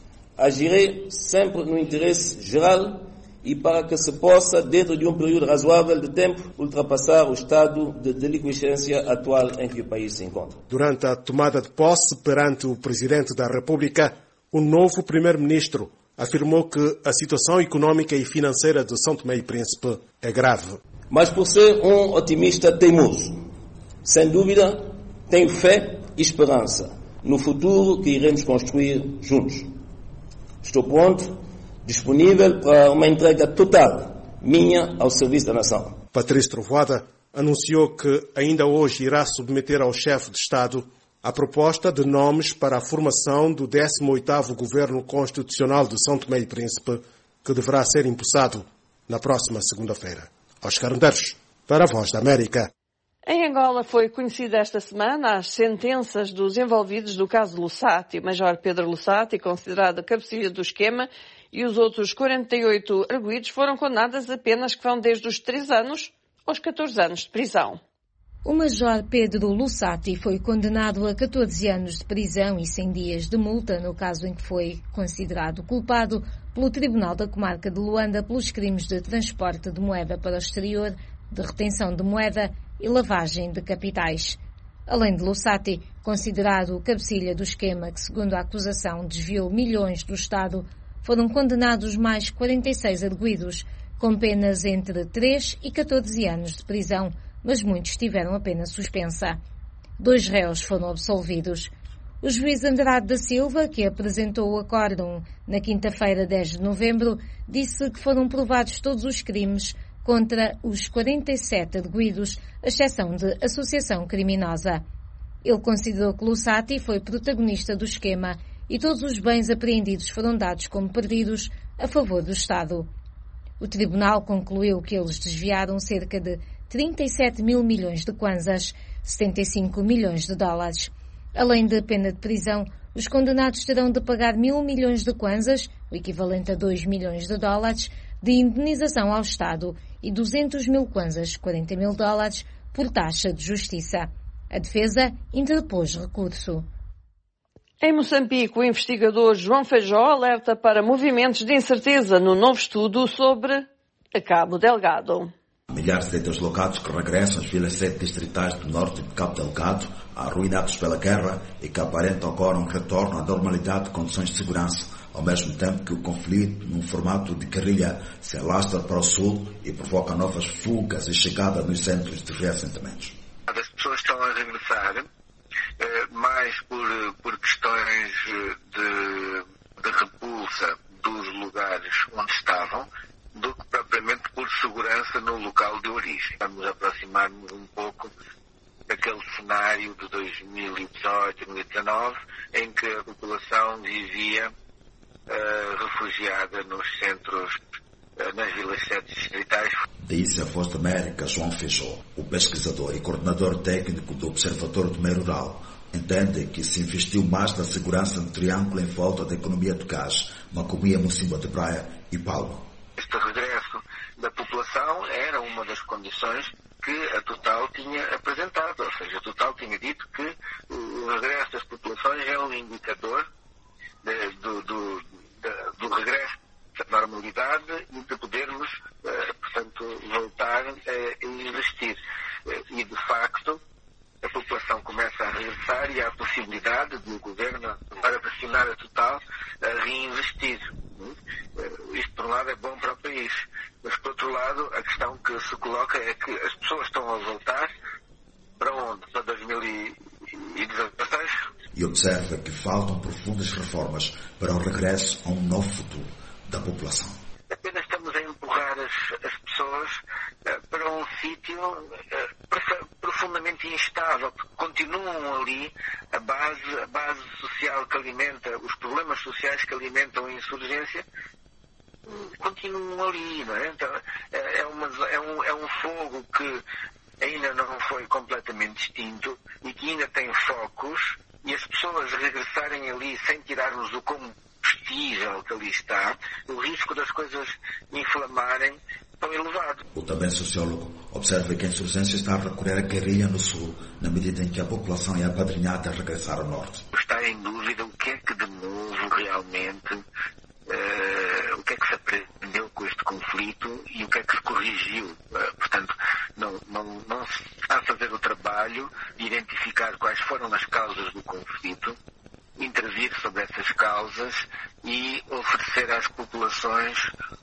Speaker 12: Agirei sempre no interesse geral e para que se possa, dentro de um período razoável de tempo, ultrapassar o estado de deliquescência atual em que o país se encontra.
Speaker 11: Durante a tomada de posse perante o Presidente da República, o novo Primeiro-Ministro afirmou que a situação económica e financeira de São Tomé e Príncipe é grave.
Speaker 12: Mas por ser um otimista teimoso, sem dúvida, tenho fé e esperança no futuro que iremos construir juntos. Estou pronto, disponível para uma entrega total minha ao serviço da nação.
Speaker 11: Patrício Trovoada anunciou que ainda hoje irá submeter ao chefe de Estado a proposta de nomes para a formação do 18º Governo Constitucional de São Tomé e Príncipe, que deverá ser impulsado na próxima segunda-feira. Oscar Medeiros, para a Voz da América.
Speaker 2: Em Angola foi conhecida esta semana as sentenças dos envolvidos do caso Lussati. O Major Pedro Lussati, considerado cabecilha do esquema, e os outros 48 arguidos foram condenados a penas que vão desde os 3 anos aos 14 anos de prisão.
Speaker 3: O Major Pedro Lussati foi condenado a 14 anos de prisão e 100 dias de multa no caso em que foi considerado culpado pelo Tribunal da Comarca de Luanda pelos crimes de transporte de moeda para o exterior, de retenção de moeda e lavagem de capitais. Além de Lussati, considerado o cabecilha do esquema que, segundo a acusação, desviou milhões do Estado, foram condenados mais 46 arguidos, com penas entre 3 e 14 anos de prisão, mas muitos tiveram a pena suspensa. 2 réus foram absolvidos. O juiz Andrade da Silva, que apresentou o acórdão na quinta-feira, 10 de novembro, disse que foram provados todos os crimes contra os 47 arguidos, à exceção de associação criminosa. Ele considerou que Lussati foi protagonista do esquema e todos os bens apreendidos foram dados como perdidos a favor do Estado. O tribunal concluiu que eles desviaram cerca de 37 mil milhões de kwanzas, 75 milhões de dólares. Além da pena de prisão, os condenados terão de pagar 1.000 milhões de kwanzas, o equivalente a 2 milhões de dólares, de indenização ao Estado e 200 mil kwanzas, 40 mil dólares, por taxa de justiça. A defesa interpôs recurso.
Speaker 2: Em Moçambique, o investigador João Feijó alerta para movimentos de incerteza no novo estudo sobre a Cabo Delgado.
Speaker 13: Milhares de deslocados que regressam às vilas 7 distritais do norte de Cabo Delgado, arruinados pela guerra e que aparentam agora um retorno à normalidade de condições de segurança, ao mesmo tempo que o conflito, num formato de guerrilha, se alastra para o sul e provoca novas fugas e chegada nos centros de reassentamentos.
Speaker 14: As pessoas estão a regressar mais por questões de repulsa dos lugares onde estavam, do que propriamente por segurança no local de origem. Vamos aproximar-nos um pouco daquele cenário de 2018, 2019, em que a população vivia refugiada nos centros, nas vilas 7 distritais.
Speaker 13: Disse a Voz da América João Feijó, o pesquisador e coordenador técnico do Observatório do Meio Rural, entende que se investiu mais na segurança no triângulo em volta da economia do gás, Macomia, Mocimboa de Praia e Palma.
Speaker 14: Este regresso da população era uma das condições que a Total tinha apresentado, ou seja, a Total tinha dito que o regresso das populações é um indicador do regresso à normalidade e de podermos, portanto, voltar a investir. E, de facto, a população começa a regressar e há a possibilidade do governo para pressionar a Total a reinvestir. Isto, por um lado, é bom para o país, mas, por outro lado, a questão que se coloca é que as pessoas estão a voltar para onde? Para 2016?
Speaker 13: E observa que faltam profundas reformas para o regresso a um novo futuro da população.
Speaker 14: Apenas estamos a empurrar as pessoas para um sítio profundamente instável, porque continuam ali a base social que alimenta, os problemas sociais que alimentam a insurgência, continuam ali, não é? Então, é um fogo que ainda não foi completamente extinto e que ainda tem focos, e as pessoas regressarem ali sem tirarmos o combustível que ali está, o risco das coisas inflamarem tão elevado.
Speaker 13: O também sociólogo observa que a insurgência está a recorrer à guerrilha no sul, na medida em que a população é apadrinhada a regressar ao norte.
Speaker 14: Está em dúvida o que é que de novo realmente, o que é que se aprendeu com este conflito e o que é que se corrigiu. Portanto, não se está a fazer o trabalho de identificar quais foram as causas do conflito, intervir sobre essas causas e oferecer às populações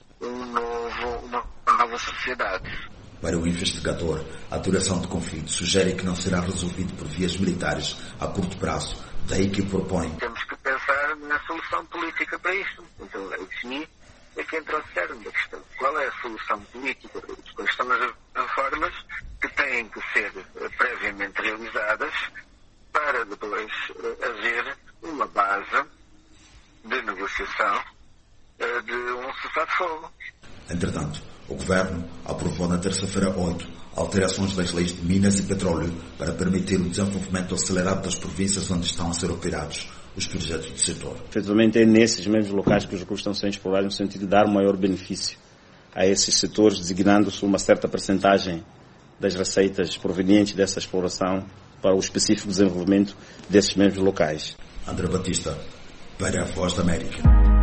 Speaker 14: uma nova sociedade.
Speaker 13: Para o investigador, a duração do conflito sugere que não será resolvido por vias militares a curto prazo, daí que propõe.
Speaker 14: Temos que pensar na solução política para isto. Então, definir é que entra o cerne da questão. Qual é a solução política para isto? Quais são as reformas que têm que ser previamente realizadas para depois haver uma base de negociação de um cessar-fogo.
Speaker 13: Entretanto, o Governo aprovou na terça-feira 8 alterações das leis de minas e petróleo para permitir o desenvolvimento acelerado das províncias onde estão a ser operados os projetos do setor.
Speaker 15: Efetivamente é nesses mesmos locais que os recursos estão sendo explorados no sentido de dar maior benefício a esses setores, designando-se uma certa percentagem das receitas provenientes dessa exploração para o específico desenvolvimento desses mesmos locais.
Speaker 13: André Batista, para a Voz da América.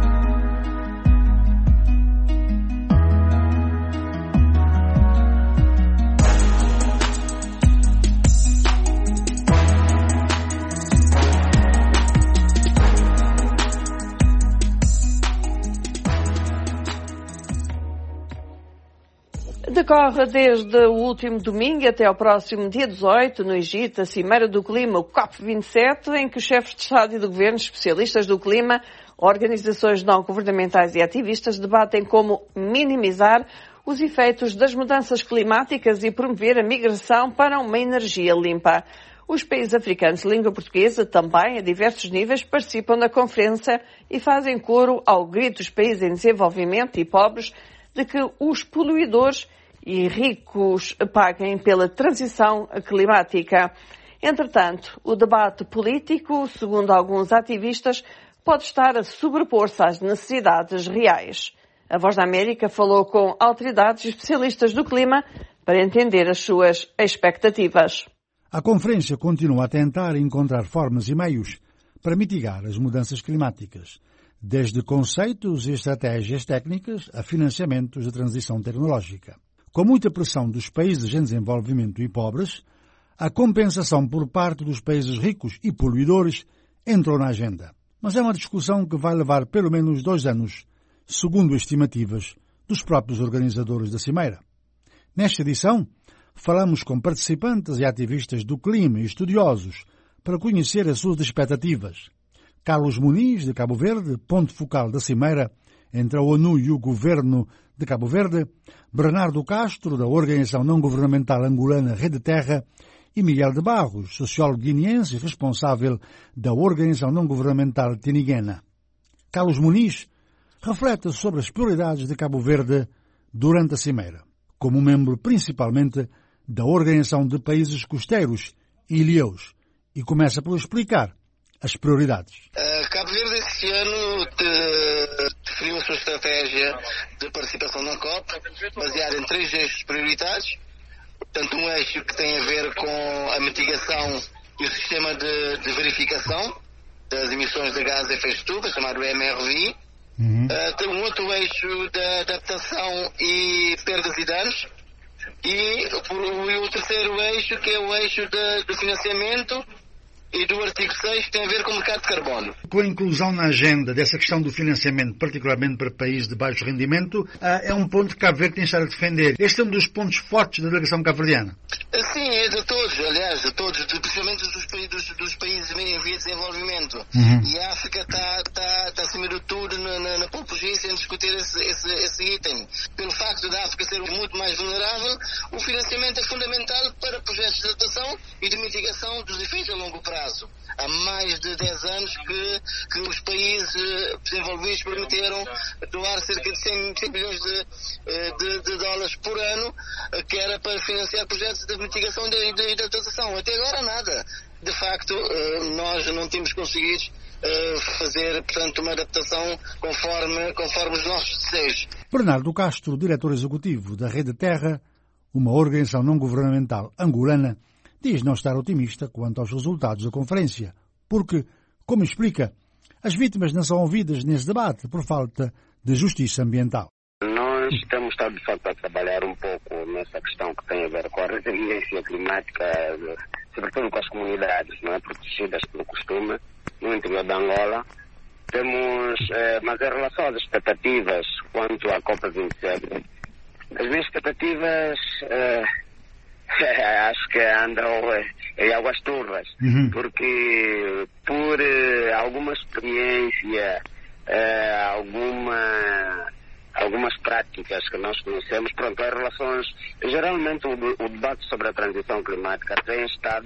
Speaker 2: Decorre desde o último domingo até ao próximo dia 18, no Egito, a Cimeira do Clima, o COP27, em que os chefes de Estado e de Governo, especialistas do clima, organizações não governamentais e ativistas debatem como minimizar os efeitos das mudanças climáticas e promover a migração para uma energia limpa. Os países africanos de língua portuguesa também, a diversos níveis, participam da conferência e fazem coro ao grito dos países em desenvolvimento e pobres de que os poluidores e ricos paguem pela transição climática. Entretanto, o debate político, segundo alguns ativistas, pode estar a sobrepor-se às necessidades reais. A Voz da América falou com autoridades e especialistas do clima para entender as suas expectativas.
Speaker 16: A conferência continua a tentar encontrar formas e meios para mitigar as mudanças climáticas, desde conceitos e estratégias técnicas a financiamentos de transição tecnológica. Com muita pressão dos países em desenvolvimento e pobres, a compensação por parte dos países ricos e poluidores entrou na agenda. Mas é uma discussão que vai levar pelo menos 2 anos, segundo estimativas dos próprios organizadores da Cimeira. Nesta edição, falamos com participantes e ativistas do clima e estudiosos para conhecer as suas expectativas. Carlos Muniz, de Cabo Verde, ponto focal da Cimeira entre a ONU e o governo de Cabo Verde, Bernardo Castro, da organização não-governamental angolana Rede Terra, e Miguel de Barros, sociólogo guineense responsável da organização não-governamental Tiniguena. Carlos Muniz reflete sobre as prioridades de Cabo Verde durante a Cimeira, como membro principalmente da Organização de Países Costeiros, Ilhéus, e começa por explicar as prioridades.
Speaker 14: Cabo Verde este ano definiu a sua estratégia de participação na COP, baseada em 3 eixos prioritários. Portanto, um eixo que tem a ver com a mitigação e o sistema de verificação das emissões de gases de efeito estufa, chamado MRV. Tem um outro eixo da adaptação e perdas e danos. E o terceiro eixo, que é o eixo do financiamento e do artigo 6, que tem a ver com o mercado de carbono.
Speaker 16: Com a inclusão na agenda dessa questão do financiamento, particularmente para países de baixo rendimento, é um ponto que Cabo Verde tem estado a defender. Este é um dos pontos fortes da delegação cabo-verdiana.
Speaker 14: Sim, é de todos, aliás, de todos, principalmente dos países em via de desenvolvimento. E a África está acima de tudo na pole position em discutir esse item. Pelo facto da África ser muito mais vulnerável, o financiamento é fundamental para projetos de adaptação e de mitigação dos efeitos a longo prazo. Há mais de 10 anos que os países desenvolvidos prometeram doar cerca de 100 bilhões de dólares por ano, que era para financiar projetos de mitigação e de adaptação. Até agora nada. De facto, nós não temos conseguido fazer, portanto, uma adaptação conforme os nossos desejos.
Speaker 16: Bernardo Castro, diretor executivo da Rede Terra, uma organização não-governamental angolana, diz não estar otimista quanto aos resultados da conferência, porque, como explica, as vítimas não são ouvidas nesse debate por falta de justiça ambiental.
Speaker 17: Nós temos estado, de facto, a trabalhar um pouco nessa questão que tem a ver com a resiliência climática, sobretudo com as comunidades, não é, protegidas pelo costume, no interior da Angola. Mas em relação às expectativas quanto à COP27, as minhas expectativas acho que andam em águas turvas, porque por alguma experiência, algumas práticas que nós conhecemos, pronto, as relações, geralmente o debate sobre a transição climática tem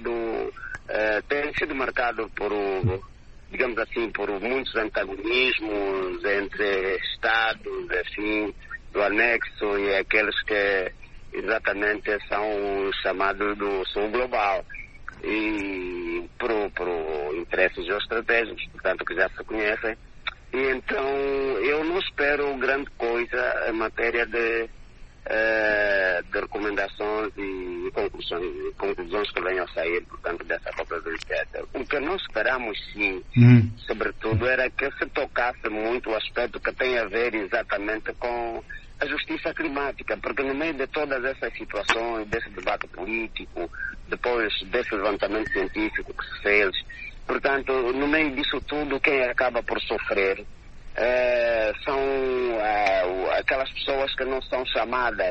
Speaker 17: sido marcado por, digamos assim, por muitos antagonismos entre Estados, assim, do anexo e aqueles que exatamente são os chamados do Sul Global, e por interesses geoestratégicos, portanto, que já se conhecem. E então eu não espero grande coisa em matéria de recomendações e conclusões que venham a sair, portanto, dessa COP27. O que nós esperamos, sim, sobretudo, era que se tocasse muito o aspecto que tem a ver exatamente com a justiça climática, porque no meio de todas essas situações, desse debate político, depois desse levantamento científico que se fez, portanto, no meio disso tudo, quem acaba por sofrer são aquelas pessoas que não são chamadas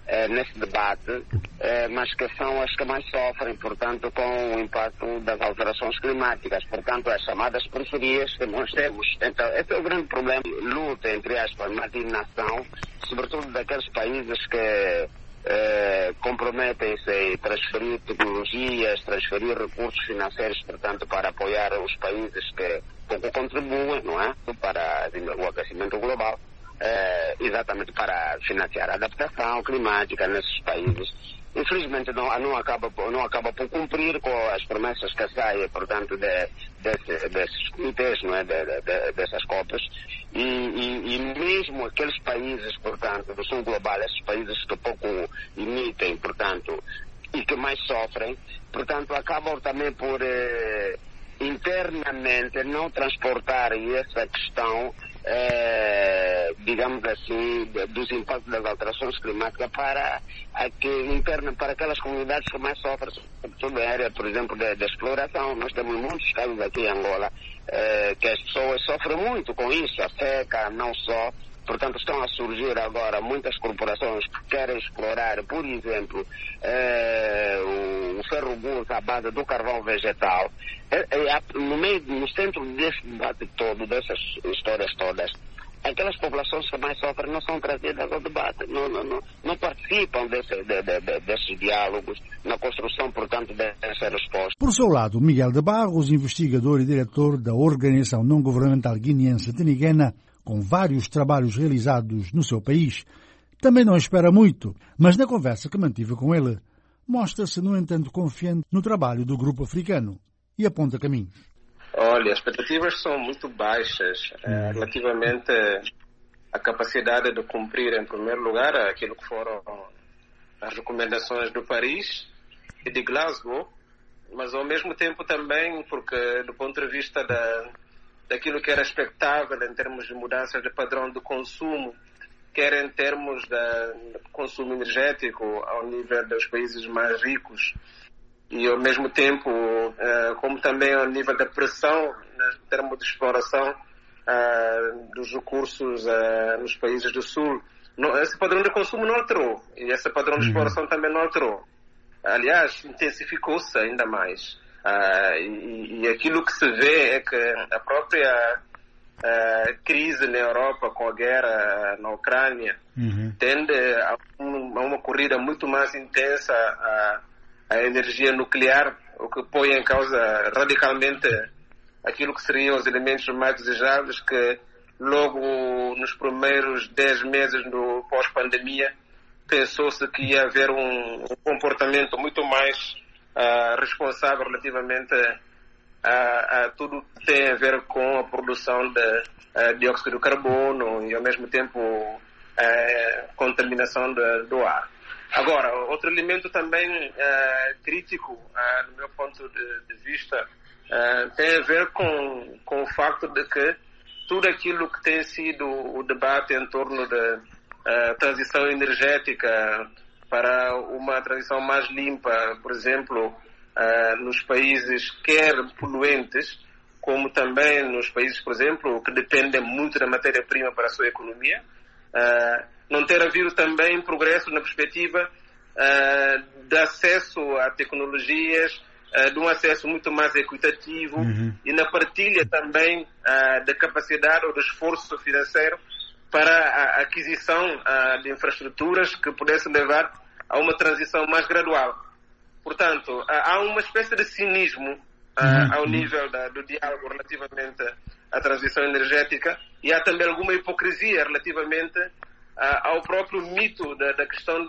Speaker 17: nesse debate, mas que são as que mais sofrem, portanto, com o impacto das alterações climáticas. Portanto, as chamadas periferias que nós temos. Então, esse é o grande problema. Luta, entre aspas, marginação, sobretudo daqueles países que comprometem-se em transferir tecnologias, transferir recursos financeiros, portanto, para apoiar os países que pouco contribuem, não é? Para o aquecimento global, exatamente para financiar a adaptação climática nesses países. Infelizmente não acaba por cumprir com as promessas que saem, portanto, desses comitês, não é? Dessas copas. E mesmo aqueles países, portanto, do sul global, esses países que pouco emitem, portanto, e que mais sofrem, portanto, acabam também por internamente não transportarem essa questão, digamos assim, dos impactos das alterações climáticas para aquelas comunidades que mais sofrem, sobretudo na área, por exemplo, da exploração. Nós temos muitos casos aqui em Angola que as pessoas sofrem muito com isso, a seca, não só. Portanto, estão a surgir agora muitas corporações que querem explorar, por exemplo, o ferro-gulto à base do carvão vegetal. No centro desse debate todo, dessas histórias todas, aquelas populações que mais sofrem não são trazidas ao debate, não participam desses diálogos, na construção, portanto, dessa resposta.
Speaker 16: Por seu lado, Miguel de Barros, investigador e diretor da organização não-governamental guineense Tiniguena, com vários trabalhos realizados no seu país, também não espera muito, mas na conversa que mantive com ele, mostra-se, no entanto, confiante no trabalho do grupo africano e aponta caminhos.
Speaker 18: Olha, as expectativas são muito baixas relativamente à capacidade de cumprir, em primeiro lugar, aquilo que foram as recomendações do Paris e de Glasgow, mas ao mesmo tempo também porque, do ponto de vista daquilo que era expectável em termos de mudanças de padrão de consumo, quer em termos de consumo energético ao nível dos países mais ricos e ao mesmo tempo como também ao nível da pressão em termos de exploração dos recursos nos países do Sul. Esse padrão de consumo não alterou e esse padrão de exploração também não alterou. Aliás, intensificou-se ainda mais. E aquilo que se vê é que a própria crise na Europa com a guerra na Ucrânia tende a uma corrida muito mais intensa à energia nuclear, o que põe em causa radicalmente aquilo que seriam os elementos mais desejáveis, que logo nos primeiros 10 meses do pós-pandemia pensou-se que ia haver um comportamento muito mais responsável relativamente a tudo que tem a ver com a produção de dióxido de carbono e ao mesmo tempo contaminação do ar. Agora, outro elemento também crítico, do meu ponto de vista, tem a ver com o facto de que tudo aquilo que tem sido o debate em torno da transição energética para uma transição mais limpa, por exemplo, nos países quer poluentes, como também nos países, por exemplo, que dependem muito da matéria-prima para a sua economia, não ter havido também progresso na perspectiva de acesso a tecnologias, de um acesso muito mais equitativo e na partilha também da capacidade ou do esforço financeiro para a aquisição de infraestruturas que pudessem levar a uma transição mais gradual. Portanto, há uma espécie de cinismo ao nível do diálogo relativamente à transição energética e há também alguma hipocrisia relativamente ao próprio mito da questão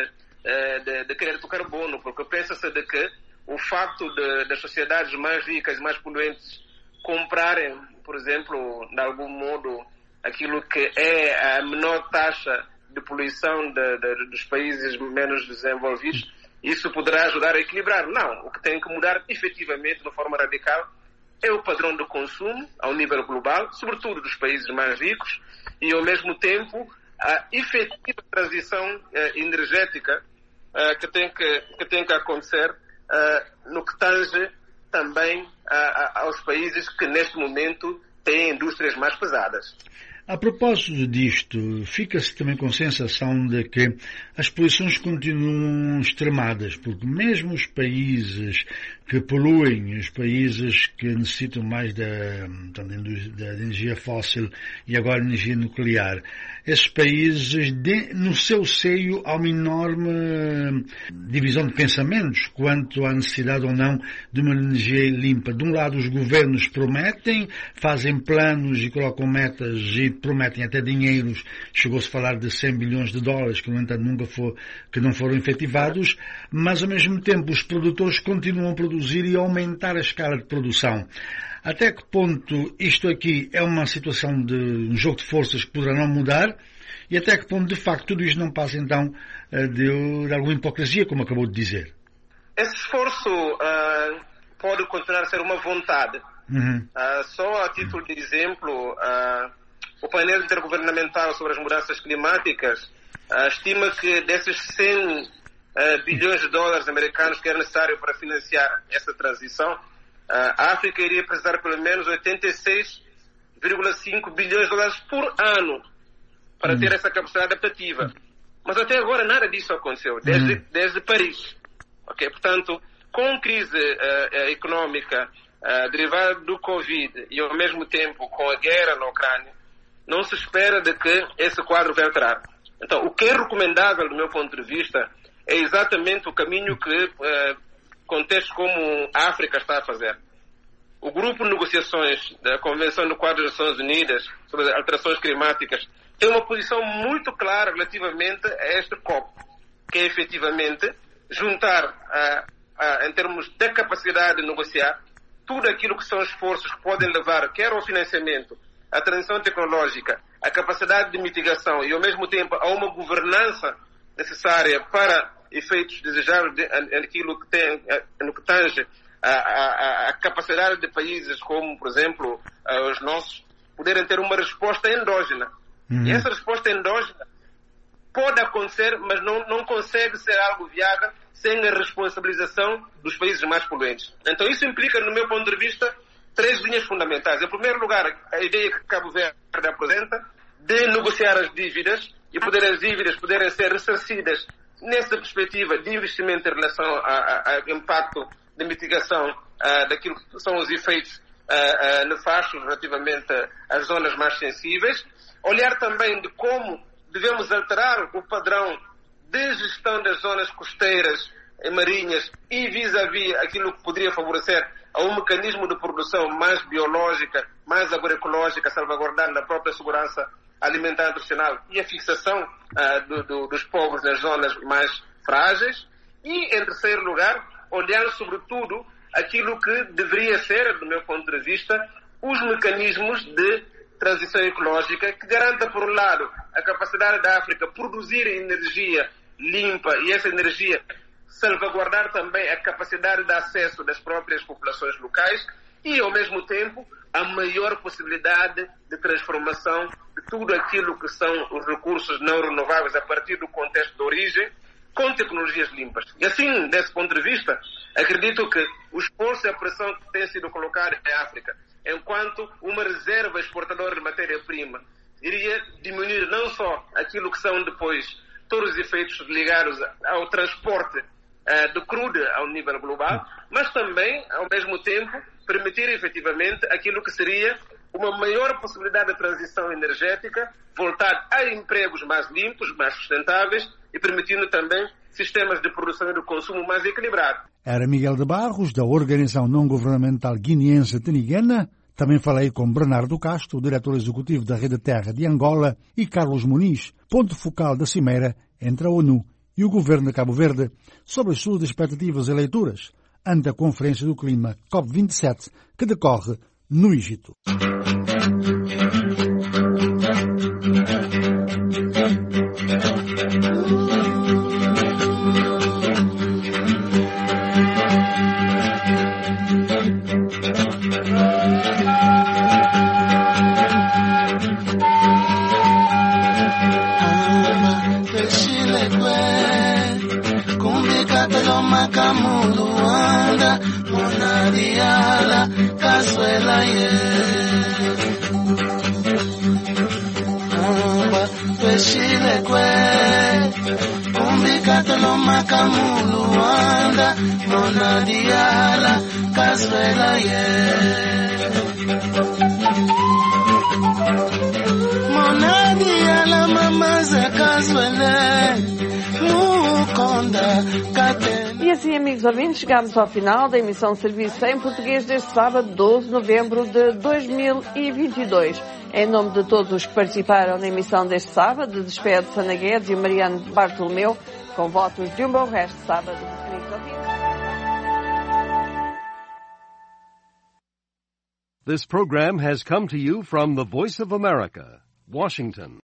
Speaker 18: de crédito carbono, porque pensa-se de que o facto das sociedades mais ricas, mais poluentes, comprarem, por exemplo, de algum modo, aquilo que é a menor taxa de poluição dos países menos desenvolvidos, isso poderá ajudar a equilibrar. Não, o que tem que mudar efetivamente de forma radical é o padrão de consumo ao nível global, sobretudo dos países mais ricos, e ao mesmo tempo a efetiva transição energética que tem que acontecer no que tange também aos países que neste momento têm indústrias mais pesadas.
Speaker 16: A propósito disto, fica-se também com a sensação de que as poluições continuam extremadas, porque mesmo os países que poluem, os países que necessitam mais da energia fóssil e agora energia nuclear, esses países, no seu seio, há uma enorme divisão de pensamentos quanto à necessidade ou não de uma energia limpa. De um lado, os governos prometem, fazem planos e colocam metas e prometem até dinheiros. Chegou-se a falar de 100 bilhões de dólares, que no entanto que não foram efetivados, mas ao mesmo tempo os produtores continuam a produzir e a aumentar a escala de produção. Até que ponto isto aqui é uma situação de um jogo de forças que poderá não mudar e até que ponto de facto tudo isto não passa então de alguma hipocrisia, como acabou de dizer?
Speaker 18: Esse esforço pode continuar a ser uma vontade. Só a título de exemplo, o painel intergovernamental sobre as mudanças climáticas estima que desses 100 bilhões de dólares americanos que era necessário para financiar essa transição, a África iria precisar pelo menos 86,5 bilhões de dólares por ano para ter essa capacidade adaptativa. Mas até agora nada disso aconteceu, desde Paris. Okay? Portanto, com crise econômica derivada do Covid e ao mesmo tempo com a guerra na Ucrânia, não se espera de que esse quadro vai alterar. Então, o que é recomendável, do meu ponto de vista, é exatamente o caminho que contextos como a África está a fazer. O grupo de negociações da Convenção do Quadro das Nações Unidas sobre as alterações climáticas tem uma posição muito clara relativamente a este COP, que é efetivamente juntar, em termos de capacidade de negociar, tudo aquilo que são esforços que podem levar, quer ao financiamento, à transição tecnológica, à capacidade de mitigação e, ao mesmo tempo, a uma governança necessária para efeitos desejáveis no que tange a capacidade de países como, por exemplo, os nossos, poderem ter uma resposta endógena. E essa resposta endógena pode acontecer, mas não consegue ser algo viável sem a responsabilização dos países mais poluentes. Então isso implica, no meu ponto de vista, 3 linhas fundamentais. Em primeiro lugar, a ideia que Cabo Verde apresenta de negociar as dívidas e as dívidas poderem ser ressarcidas nessa perspectiva de investimento em relação ao impacto de mitigação daquilo que são os efeitos nefastos relativamente às zonas mais sensíveis. Olhar também de como devemos alterar o padrão de gestão das zonas costeiras e marinhas e vis-à-vis aquilo que poderia favorecer a um mecanismo de produção mais biológica, mais agroecológica, salvaguardando a própria segurança alimentar e nutricional e a fixação dos povos nas zonas mais frágeis. E, em terceiro lugar, olhar sobretudo aquilo que deveria ser, do meu ponto de vista, os mecanismos de transição ecológica que garanta, por um lado, a capacidade da África produzir energia limpa e essa energia salvaguardar também a capacidade de acesso das próprias populações locais e, ao mesmo tempo, a maior possibilidade de transformação de tudo aquilo que são os recursos não renováveis a partir do contexto de origem com tecnologias limpas. E assim, desse ponto de vista, acredito que o esforço e a pressão que tem sido colocada em África, enquanto uma reserva exportadora de matéria-prima, iria diminuir não só aquilo que são depois todos os efeitos ligados ao transporte de crudo ao nível global, mas também, ao mesmo tempo, permitir efetivamente aquilo que seria uma maior possibilidade de transição energética voltada a empregos mais limpos, mais sustentáveis e permitindo também sistemas de produção e de consumo mais equilibrados.
Speaker 16: Era Miguel de Barros, da organização não-governamental guineense Tiniguena. Também falei com Bernardo Castro, diretor executivo da Rede Terra de Angola, e Carlos Muniz, ponto focal da cimeira entre a ONU e o governo de Cabo Verde, sobre as suas expectativas eleitorais ante a Conferência do Clima COP27, que decorre no Egito.
Speaker 19: Makamudu anda monadiala cazuela ye Chilekwe Umbikatelo makamulu anda Mona diala Kasvela ye Mona diala mamaza Kasvele Mukonda Kate.
Speaker 2: E assim, amigos ouvintes, chegamos ao final da emissão de serviço em português deste sábado, 12 de novembro de 2022. Em nome de todos os que participaram na emissão deste sábado, despede-se Ana Guedes e Mariano Bartolomeu, com votos de um bom resto de sábado. Amigos ouvintes.
Speaker 20: This program has come to you from the Voice of America, Washington.